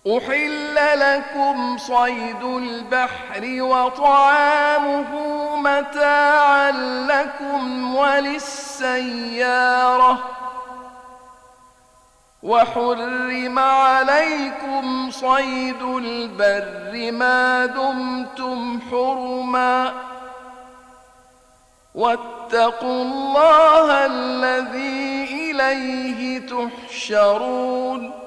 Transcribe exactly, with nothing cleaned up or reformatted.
أحل لكم صيد البحر وطعامه متاعا لكم وللسيارة وحرم عليكم صيد البر ما دمتم حرما واتقوا الله الذي إليه تحشرون